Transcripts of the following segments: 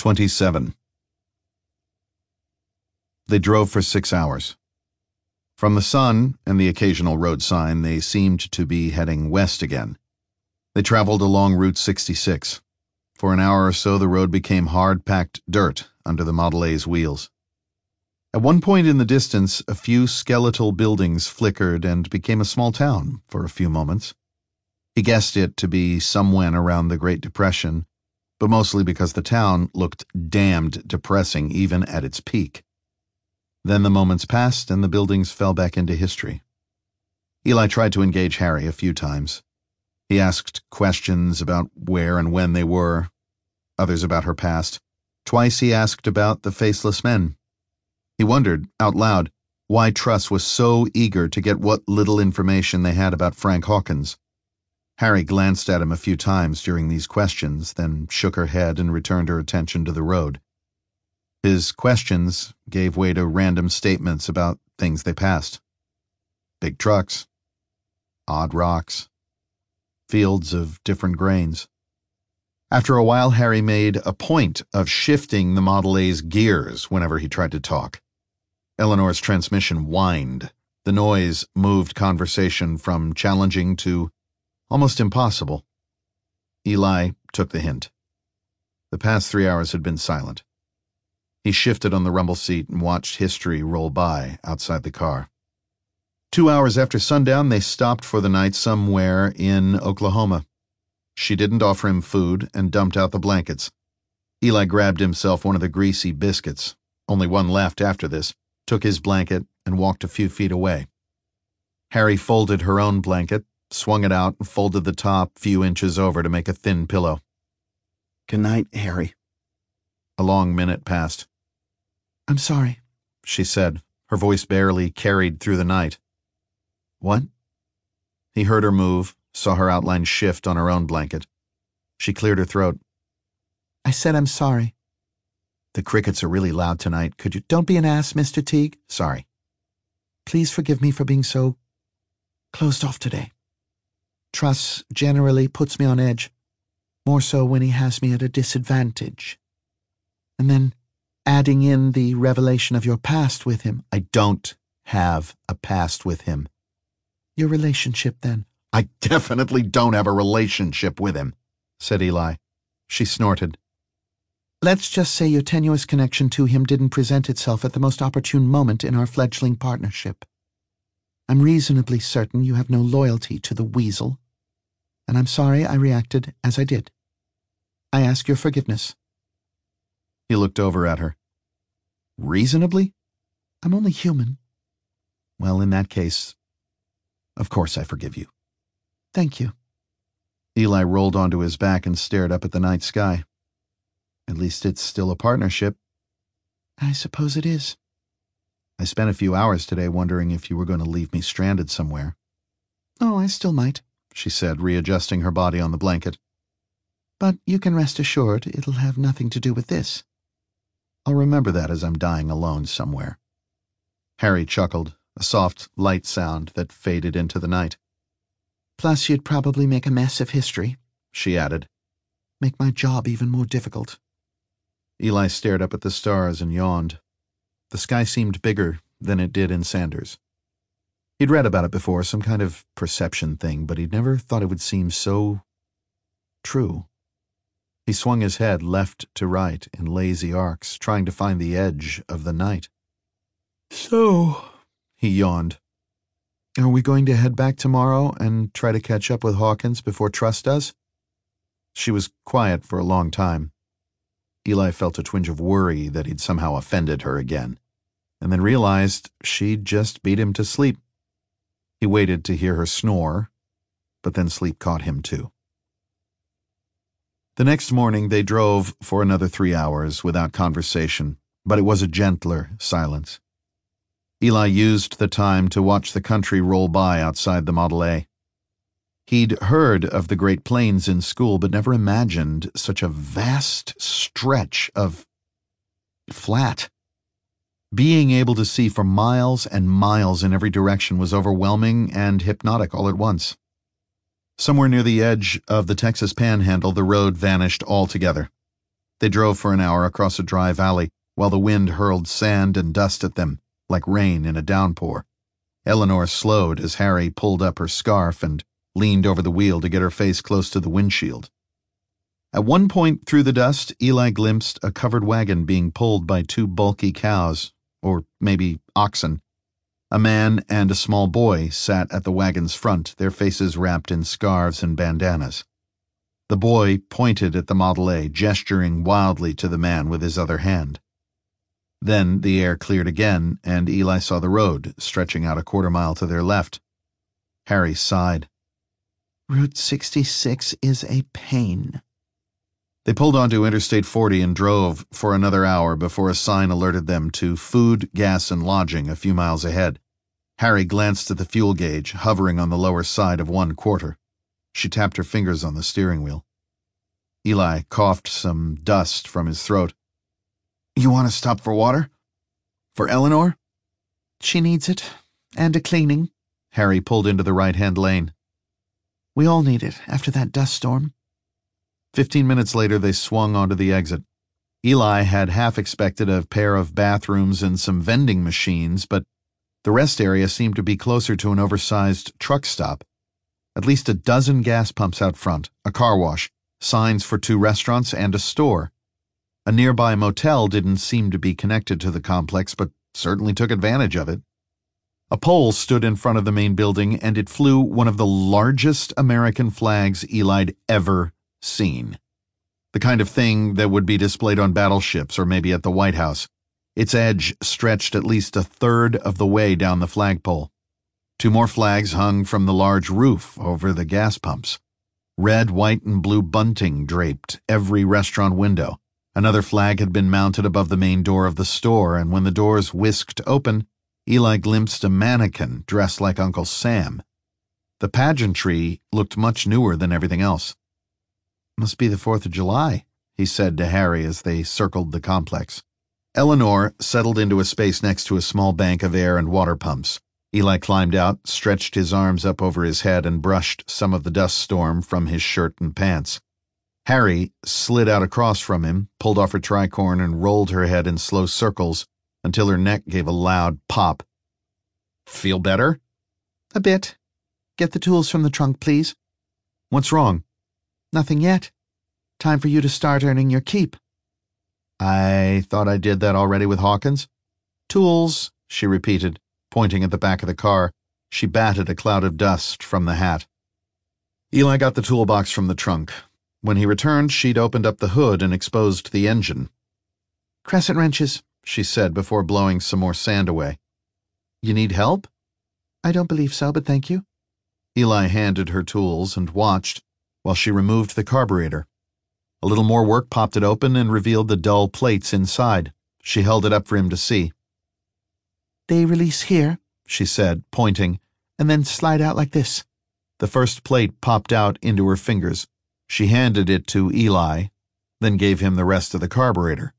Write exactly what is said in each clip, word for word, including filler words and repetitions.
twenty-seven. They drove for six hours. From the sun and the occasional road sign, they seemed to be heading west again. They traveled along Route sixty-six. For an hour or so, the road became hard-packed dirt under the Model A's wheels. At one point in the distance, a few skeletal buildings flickered and became a small town for a few moments. He guessed it to be somewhen around the Great Depression, but mostly because the town looked damned depressing even at its peak. Then the moments passed and the buildings fell back into history. Eli tried to engage Harry a few times. He asked questions about where and when they were, others about her past. Twice he asked about the faceless men. He wondered, out loud, why Truss was so eager to get what little information they had about Frank Hawkins. Harry glanced at him a few times during these questions, then shook her head and returned her attention to the road. His questions gave way to random statements about things they passed. Big trucks, odd rocks, fields of different grains. After a while, Harry made a point of shifting the Model A's gears whenever he tried to talk. Eleanor's transmission whined. The noise moved conversation from challenging to almost impossible. Eli took the hint. The past three hours had been silent. He shifted on the rumble seat and watched history roll by outside the car. Two hours after sundown, they stopped for the night somewhere in Oklahoma. She didn't offer him food and dumped out the blankets. Eli grabbed himself one of the greasy biscuits, only one left after this, took his blanket, and walked a few feet away. Harry folded her own blanket, swung it out, and folded the top few inches over to make a thin pillow. Good night, Harry. A long minute passed. I'm sorry, she said, her voice barely carried through the night. What? He heard her move, saw her outline shift on her own blanket. She cleared her throat. I said I'm sorry. The crickets are really loud tonight. Could you— Don't be an ass, Mister Teague. Sorry. Please forgive me for being so closed off today. Truss generally puts me on edge, more so when he has me at a disadvantage. And then adding in the revelation of your past with him. I don't have a past with him. Your relationship, then. I definitely don't have a relationship with him, said Eli. She snorted. Let's just say your tenuous connection to him didn't present itself at the most opportune moment in our fledgling partnership. I'm reasonably certain you have no loyalty to the weasel, and I'm sorry I reacted as I did. I ask your forgiveness. He looked over at her. Reasonably? I'm only human. Well, in that case, of course I forgive you. Thank you. Eli rolled onto his back and stared up at the night sky. At least it's still a partnership. I suppose it is. I spent a few hours today wondering if you were going to leave me stranded somewhere. Oh, I still might, she said, readjusting her body on the blanket. But you can rest assured it'll have nothing to do with this. I'll remember that as I'm dying alone somewhere. Harry chuckled, a soft, light sound that faded into the night. Plus, you'd probably make a mess of history, she added. Make my job even more difficult. Eli stared up at the stars and yawned. The sky seemed bigger than it did in Sanders. He'd read about it before, some kind of perception thing, but he'd never thought it would seem so true. He swung his head left to right in lazy arcs, trying to find the edge of the night. So, he yawned. Are we going to head back tomorrow and try to catch up with Hawkins before Truss does? She was quiet for a long time. Eli felt a twinge of worry that he'd somehow offended her again, and then realized she'd just beat him to sleep. He waited to hear her snore, but then sleep caught him too. The next morning they drove for another three hours without conversation, but it was a gentler silence. Eli used the time to watch the country roll by outside the Model A. He'd heard of the Great Plains in school, but never imagined such a vast stretch of flat. Being able to see for miles and miles in every direction was overwhelming and hypnotic all at once. Somewhere near the edge of the Texas Panhandle, the road vanished altogether. They drove for an hour across a dry valley, while the wind hurled sand and dust at them, like rain in a downpour. Eleanor slowed as Harry pulled up her scarf and leaned over the wheel to get her face close to the windshield. At one point through the dust, Eli glimpsed a covered wagon being pulled by two bulky cows, or maybe oxen. A man and a small boy sat at the wagon's front, their faces wrapped in scarves and bandanas. The boy pointed at the Model A, gesturing wildly to the man with his other hand. Then the air cleared again, and Eli saw the road stretching out a quarter mile to their left. Harry sighed. Route sixty-six is a pain. They pulled onto Interstate forty and drove for another hour before a sign alerted them to food, gas, and lodging a few miles ahead. Harry glanced at the fuel gauge, hovering on the lower side of one quarter. She tapped her fingers on the steering wheel. Eli coughed some dust from his throat. You want to stop for water? For Eleanor? She needs it, and a cleaning. Harry pulled into the right-hand lane. We all need it after that dust storm. Fifteen minutes later, they swung onto the exit. Eli had half expected a pair of bathrooms and some vending machines, but the rest area seemed to be closer to an oversized truck stop. At least a dozen gas pumps out front, a car wash, signs for two restaurants, and a store. A nearby motel didn't seem to be connected to the complex, but certainly took advantage of it. A pole stood in front of the main building, and it flew one of the largest American flags Eli'd ever seen. The kind of thing that would be displayed on battleships or maybe at the White House. Its edge stretched at least a third of the way down the flagpole. Two more flags hung from the large roof over the gas pumps. Red, white, and blue bunting draped every restaurant window. Another flag had been mounted above the main door of the store, and when the doors whisked open, Eli glimpsed a mannequin dressed like Uncle Sam. The pageantry looked much newer than everything else. Must be the Fourth of July, he said to Harry as they circled the complex. Eleanor settled into a space next to a small bank of air and water pumps. Eli climbed out, stretched his arms up over his head, and brushed some of the dust storm from his shirt and pants. Harry slid out across from him, pulled off her tricorn, and rolled her head in slow circles until her neck gave a loud pop. Feel better? A bit. Get the tools from the trunk, please. What's wrong? Nothing yet. Time for you to start earning your keep. I thought I did that already with Hawkins. Tools, she repeated, pointing at the back of the car. She batted a cloud of dust from the hat. Eli got the toolbox from the trunk. When he returned, she'd opened up the hood and exposed the engine. Crescent wrenches, she said before blowing some more sand away. You need help? I don't believe so, but thank you. Eli handed her tools and watched while she removed the carburetor. A little more work popped it open and revealed the dull plates inside. She held it up for him to see. They release here, she said, pointing, and then slide out like this. The first plate popped out into her fingers. She handed it to Eli, then gave him the rest of the carburetor.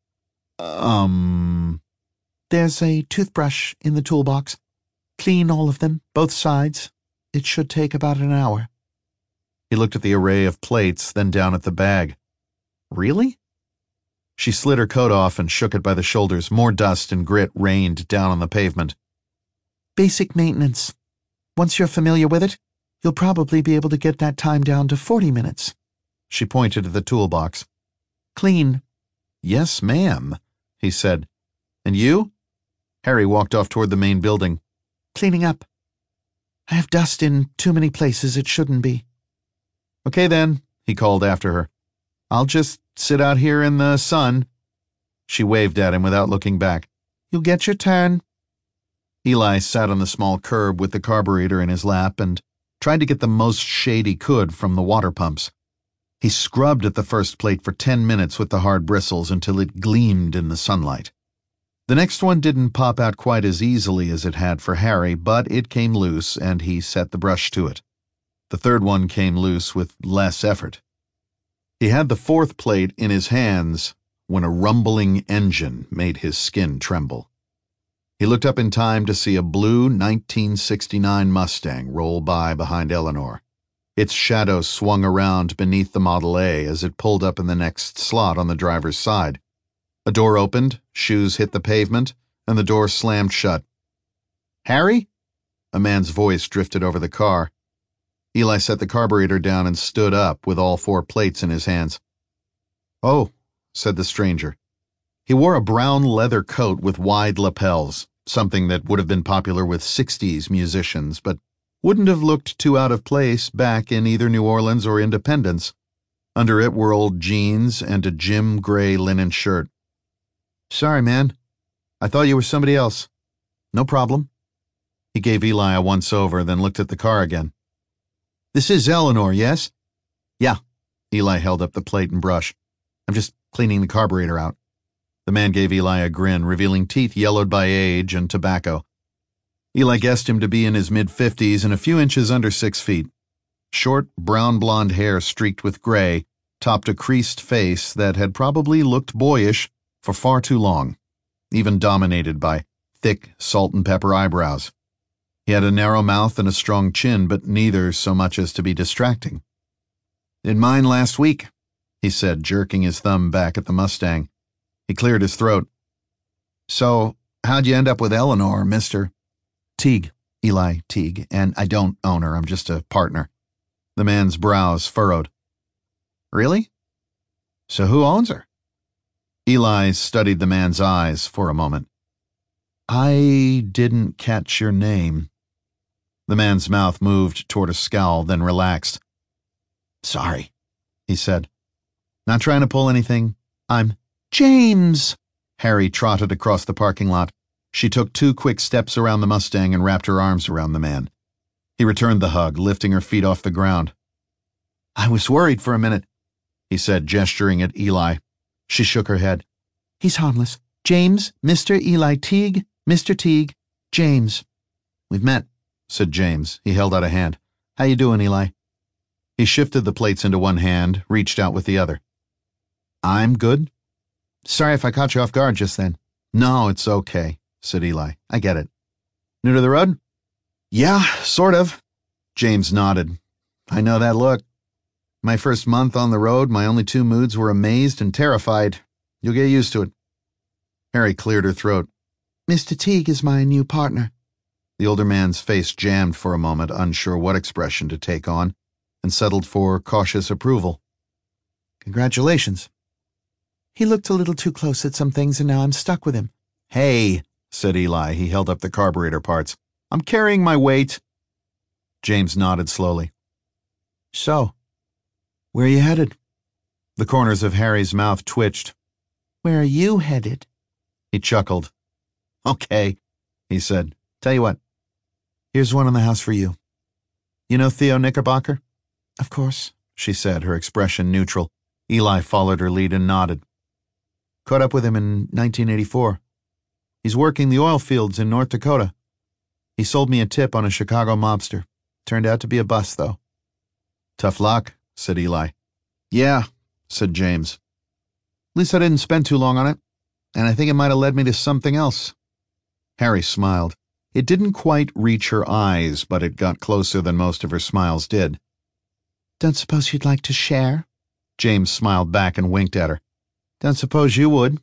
Um... There's a toothbrush in the toolbox. Clean all of them, both sides. It should take about an hour. He looked at the array of plates, then down at the bag. Really? She slid her coat off and shook it by the shoulders. More dust and grit rained down on the pavement. Basic maintenance. Once you're familiar with it, you'll probably be able to get that time down to forty minutes. She pointed at the toolbox. Clean. Yes, ma'am, he said. And you? Harry walked off toward the main building. Cleaning up. I have dust in too many places it shouldn't be. Okay then, he called after her. I'll just sit out here in the sun. She waved at him without looking back. You'll get your turn. Eli sat on the small curb with the carburetor in his lap and tried to get the most shade he could from the water pumps. He scrubbed at the first plate for ten minutes with the hard bristles until it gleamed in the sunlight. The next one didn't pop out quite as easily as it had for Harry, but it came loose and he set the brush to it. The third one came loose with less effort. He had the fourth plate in his hands when a rumbling engine made his skin tremble. He looked up in time to see a blue nineteen sixty-nine Mustang roll by behind Eleanor. Its shadow swung around beneath the Model A as it pulled up in the next slot on the driver's side. A door opened, shoes hit the pavement, and the door slammed shut. "Harry?" A man's voice drifted over the car. Eli set the carburetor down and stood up with all four plates in his hands. "Oh," said the stranger. He wore a brown leather coat with wide lapels, something that would have been popular with sixties musicians, but wouldn't have looked too out of place back in either New Orleans or Independence. Under it were old jeans and a Jim gray linen shirt. "Sorry, man. I thought you were somebody else." "No problem." He gave Eli a once-over, then looked at the car again. "This is Eleanor, yes?" "Yeah." Eli held up the plate and brush. "I'm just cleaning the carburetor out." The man gave Eli a grin, revealing teeth yellowed by age and tobacco. Eli guessed him to be in his mid-fifties and a few inches under six feet. Short, brown-blonde hair streaked with gray topped a creased face that had probably looked boyish for far too long, even dominated by thick salt-and-pepper eyebrows. He had a narrow mouth and a strong chin, but neither so much as to be distracting. "Did mine last week," he said, jerking his thumb back at the Mustang. He cleared his throat. "So, how'd you end up with Eleanor, Mister Teague, Eli Teague, and I don't own her, I'm just a partner." The man's brows furrowed. "Really? So who owns her?" Eli studied the man's eyes for a moment. "I didn't catch your name." The man's mouth moved toward a scowl, then relaxed. "Sorry," he said. "Not trying to pull anything. I'm James." Harry trotted across the parking lot. She took two quick steps around the Mustang and wrapped her arms around the man. He returned the hug, lifting her feet off the ground. "I was worried for a minute," he said, gesturing at Eli. She shook her head. "He's harmless. James, Mister Eli Teague, Mister Teague, James." "We've met," said James. He held out a hand. "How you doing, Eli?" He shifted the plates into one hand, reached out with the other. "I'm good. Sorry if I caught you off guard just then." "No, it's okay," said Eli. "I get it." "New to the road?" "Yeah, sort of." James nodded. "I know that look. My first month on the road, my only two moods were amazed and terrified. You'll get used to it." Harry cleared her throat. "Mister Teague is my new partner." The older man's face jammed for a moment, unsure what expression to take on, and settled for cautious approval. "Congratulations." "He looked a little too close at some things, and now I'm stuck with him." "Hey," said Eli. He held up the carburetor parts. "I'm carrying my weight." James nodded slowly. "So, where are you headed?" The corners of Harry's mouth twitched. "Where are you headed?" He chuckled. "Okay," he said. "Tell you what. Here's one in the house for you. You know Theo Knickerbocker?" "Of course," she said, her expression neutral. Eli followed her lead and nodded. "Caught up with him in nineteen eighty-four. He's working the oil fields in North Dakota. He sold me a tip on a Chicago mobster. Turned out to be a bust, though." "Tough luck," said Eli. "Yeah," said James. "At least I didn't spend too long on it, and I think it might have led me to something else." Harry smiled. It didn't quite reach her eyes, but it got closer than most of her smiles did. "Don't suppose you'd like to share?" James smiled back and winked at her. "Don't suppose you would.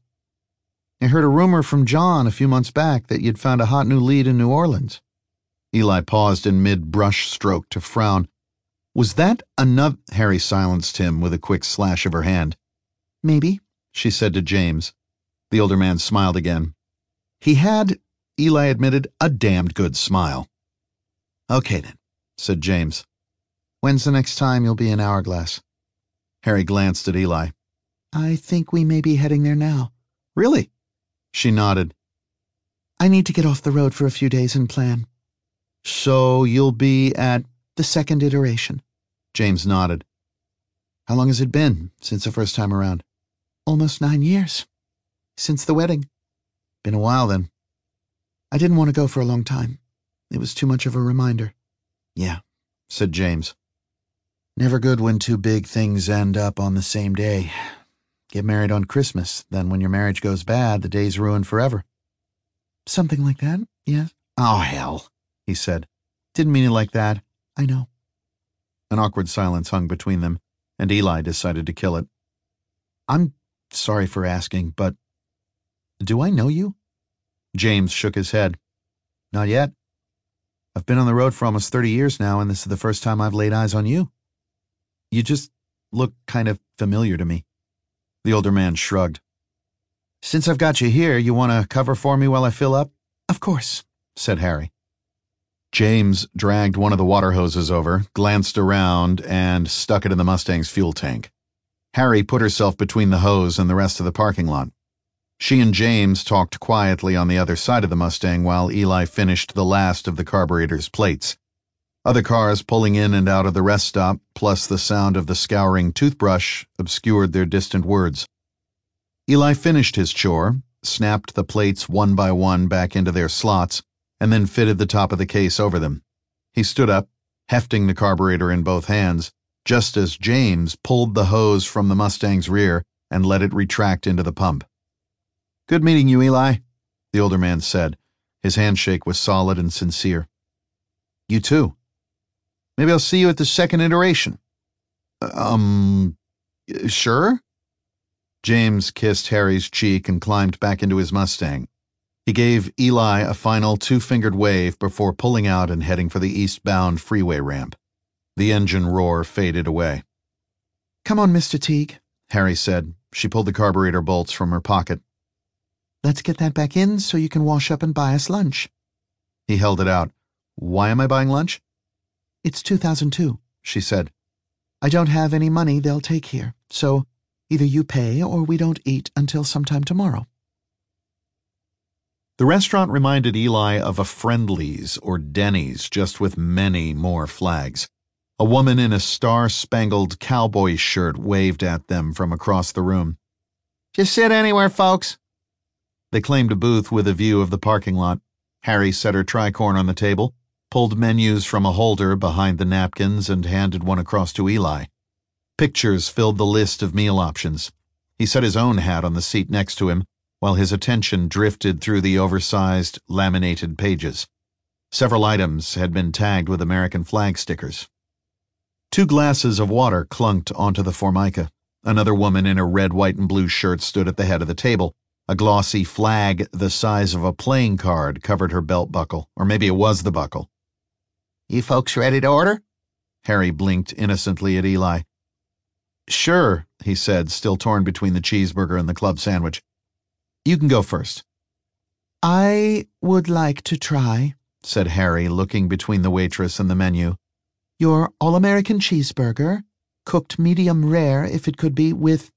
I heard a rumor from John a few months back that you'd found a hot new lead in New Orleans." Eli paused in mid-brush stroke to frown. "Was that another—" Harry silenced him with a quick slash of her hand. "Maybe," she said to James. The older man smiled again. He had, Eli admitted, a damned good smile. "Okay, then," said James. "When's the next time you'll be in Hourglass?" Harry glanced at Eli. "I think we may be heading there now." "Really?" She nodded. "I need to get off the road for a few days and plan." "So you'll be at—" "The second iteration." James nodded. "How long has it been since the first time around?" "Almost nine years. Since the wedding." "Been a while, then." "I didn't want to go for a long time. It was too much of a reminder." "Yeah," said James. "Never good when two big things end up on the same day. Get married on Christmas, then when your marriage goes bad, the day's ruined forever." "Something like that, yes." "Oh, hell," he said. "Didn't mean it like that." "I know." An awkward silence hung between them, and Eli decided to kill it. I'm sorry for asking, but do I know you? James shook his head. Not yet. I've been on the road for almost thirty years now, and this is the first time I've laid eyes on you. You just look kind of familiar to me. The older man shrugged. Since I've got you here, you want to cover for me while I fill up? Of course, said Harry. James dragged one of the water hoses over, glanced around, and stuck it in the Mustang's fuel tank. Harry put herself between the hose and the rest of the parking lot. She and James talked quietly on the other side of the Mustang while Eli finished the last of the carburetor's plates. Other cars pulling in and out of the rest stop, plus the sound of the scouring toothbrush, obscured their distant words. Eli finished his chore, snapped the plates one by one back into their slots, and then fitted the top of the case over them. He stood up, hefting the carburetor in both hands, just as James pulled the hose from the Mustang's rear and let it retract into the pump. Good meeting you, Eli, the older man said. His handshake was solid and sincere. You too. Maybe I'll see you at the second iteration. Um, sure? James kissed Harry's cheek and climbed back into his Mustang. He gave Eli a final two-fingered wave before pulling out and heading for the eastbound freeway ramp. The engine roar faded away. Come on, Mister Teague, Harry said. She pulled the carburetor bolts from her pocket. Let's get that back in so you can wash up and buy us lunch. He held it out. Why am I buying lunch? It's two thousand two, she said. I don't have any money they'll take here, so either you pay or we don't eat until sometime tomorrow. The restaurant reminded Eli of a Friendly's or Denny's, just with many more flags. A woman in a star-spangled cowboy shirt waved at them from across the room. Just sit anywhere, folks. They claimed a booth with a view of the parking lot. Harry set her tricorn on the table, pulled menus from a holder behind the napkins, and handed one across to Eli. Pictures filled the list of meal options. He set his own hat on the seat next to him, while his attention drifted through the oversized, laminated pages. Several items had been tagged with American flag stickers. Two glasses of water clunked onto the formica. Another woman in a red, white, and blue shirt stood at the head of the table. A glossy flag the size of a playing card covered her belt buckle, or maybe it was the buckle. You folks ready to order? Harry blinked innocently at Eli. Sure, he said, still torn between the cheeseburger and the club sandwich. You can go first. I would like to try, said Harry, looking between the waitress and the menu. Your all-American cheeseburger, cooked medium rare if it could be, with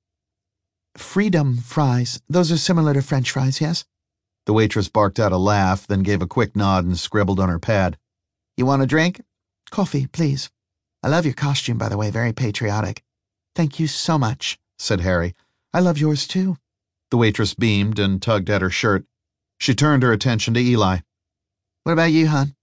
Freedom fries. Those are similar to French fries, yes? The waitress barked out a laugh, then gave a quick nod and scribbled on her pad. You want a drink? Coffee, please. I love your costume, by the way, very patriotic. Thank you so much, said Harry. I love yours, too. The waitress beamed and tugged at her shirt. She turned her attention to Eli. What about you, hon?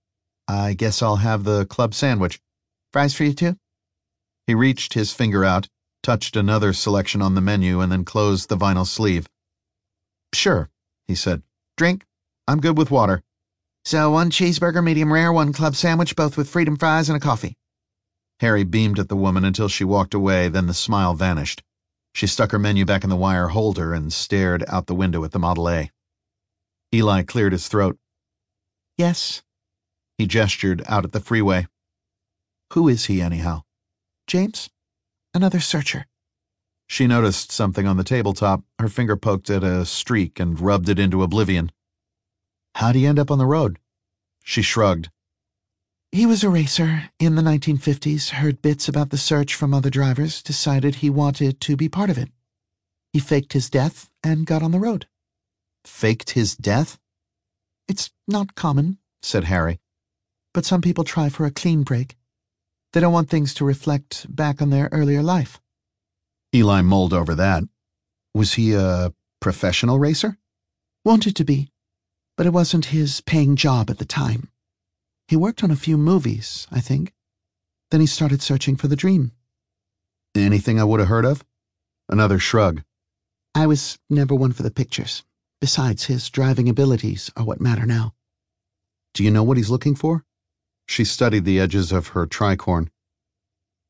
I guess I'll have the club sandwich. Fries for you, too? He reached his finger out, touched another selection on the menu, and then closed the vinyl sleeve. Sure, he said. Drink? I'm good with water. So one cheeseburger, medium rare, one club sandwich, both with freedom fries and a coffee. Harry beamed at the woman until she walked away, then the smile vanished. She stuck her menu back in the wire holder and stared out the window at the Model A. Eli cleared his throat. Yes. He gestured out at the freeway. Who is he, anyhow? James? Another searcher. She noticed something on the tabletop. Her finger poked at a streak and rubbed it into oblivion. How'd he end up on the road? She shrugged. He was a racer in the nineteen fifties, heard bits about the search from other drivers, decided he wanted to be part of it. He faked his death and got on the road. Faked his death? It's not common, said Harry, but some people try for a clean break. They don't want things to reflect back on their earlier life. Eli mulled over that. Was he a professional racer? Wanted to be, but it wasn't his paying job at the time. He worked on a few movies, I think. Then he started searching for the dream. Anything I would have heard of? Another shrug. I was never one for the pictures. Besides, his driving abilities are what matter now. Do you know what he's looking for? She studied the edges of her tricorn.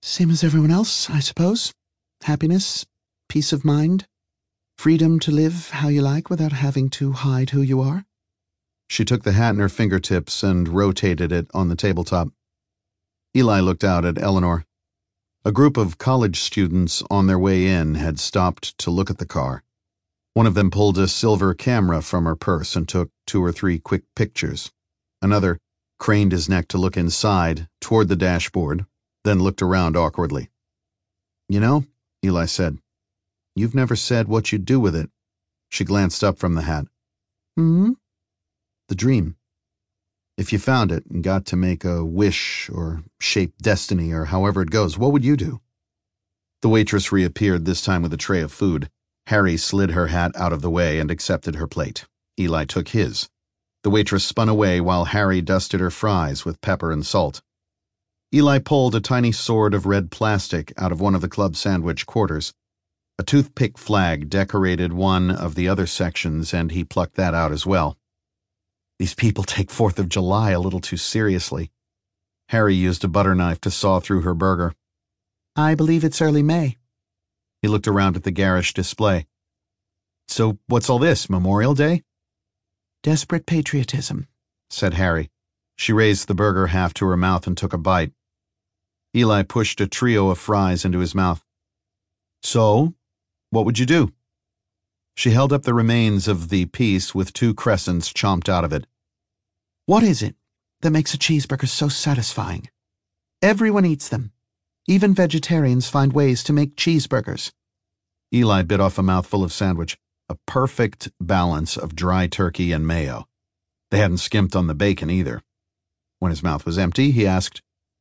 Same as everyone else, I suppose. Happiness, peace of mind, freedom to live how you like without having to hide who you are. She took the hat in her fingertips and rotated it on the tabletop. Eli looked out at Eleanor. A group of college students on their way in had stopped to look at the car. One of them pulled a silver camera from her purse and took two or three quick pictures. Another craned his neck to look inside, toward the dashboard, then looked around awkwardly. "You know," Eli said, "you've never said what you'd do with it." She glanced up from the hat. Hmm? "The dream. If you found it and got to make a wish or shape destiny or however it goes, what would you do?" The waitress reappeared, this time with a tray of food. Harry slid her hat out of the way and accepted her plate. Eli took his. The waitress spun away while Harry dusted her fries with pepper and salt. Eli pulled a tiny sword of red plastic out of one of the club sandwich quarters. A toothpick flag decorated one of the other sections, and he plucked that out as well. These people take Fourth of July a little too seriously. Harry used a butter knife to saw through her burger. I believe it's early May. He looked around at the garish display. "So what's all this, Memorial Day?" Desperate patriotism, said Harry. She raised the burger half to her mouth and took a bite. Eli pushed a trio of fries into his mouth. "So, what would you do?" She held up the remains of the piece with two crescents chomped out of it. What is it that makes a cheeseburger so satisfying? Everyone eats them. Even vegetarians find ways to make cheeseburgers. Eli bit off a mouthful of sandwich, a perfect balance of dry turkey and mayo. They hadn't skimped on the bacon either. When his mouth was empty, he asked,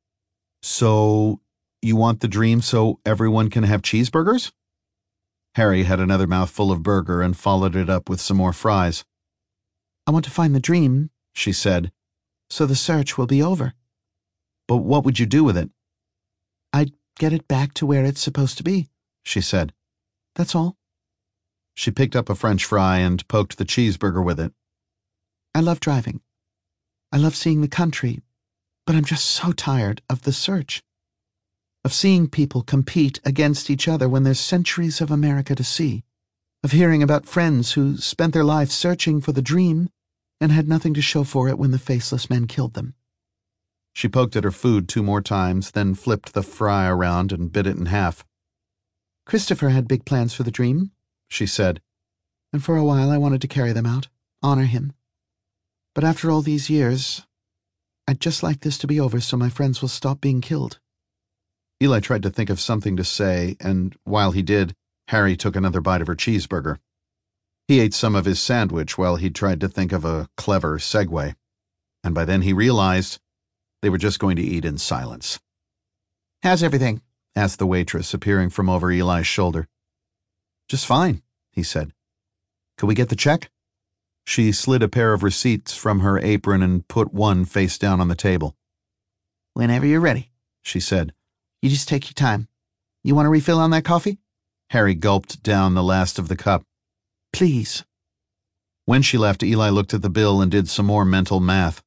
"So, you want the dream so everyone can have cheeseburgers?" Harry had another mouthful of burger and followed it up with some more fries. I want to find the dream, she said, so the search will be over. But what would you do with it? I'd get it back to where it's supposed to be, she said. That's all. She picked up a French fry and poked the cheeseburger with it. I love driving. I love seeing the country, but I'm just so tired of the search. Of seeing people compete against each other when there's centuries of America to see. Of hearing about friends who spent their lives searching for the dream and had nothing to show for it when the faceless men killed them. She poked at her food two more times, then flipped the fry around and bit it in half. Christopher had big plans for the dream, she said, and for a while I wanted to carry them out, honor him. But after all these years, I'd just like this to be over so my friends will stop being killed. Eli tried to think of something to say, and while he did, Harry took another bite of her cheeseburger. He ate some of his sandwich while he tried to think of a clever segue, and by then he realized they were just going to eat in silence. How's everything? Asked the waitress, appearing from over Eli's shoulder. Just fine, he said. Could we get the check? She slid a pair of receipts from her apron and put one face down on the table. Whenever you're ready, she said. You just take your time. You want a refill on that coffee? Harry gulped down the last of the cup. Please. When she left, Eli looked at the bill and did some more mental math.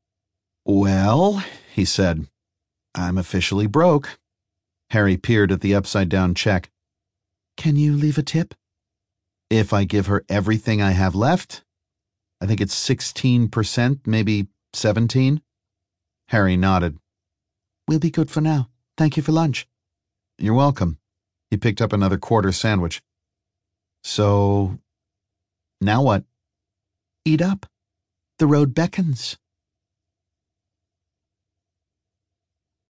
Well, he said, I'm officially broke. Harry peered at the upside-down check. Can you leave a tip? If I give her everything I have left? I think it's sixteen percent, maybe seventeen. Harry nodded. We'll be good for now. Thank you for lunch. You're welcome. He picked up another quarter sandwich. So, now what? Eat up. The road beckons.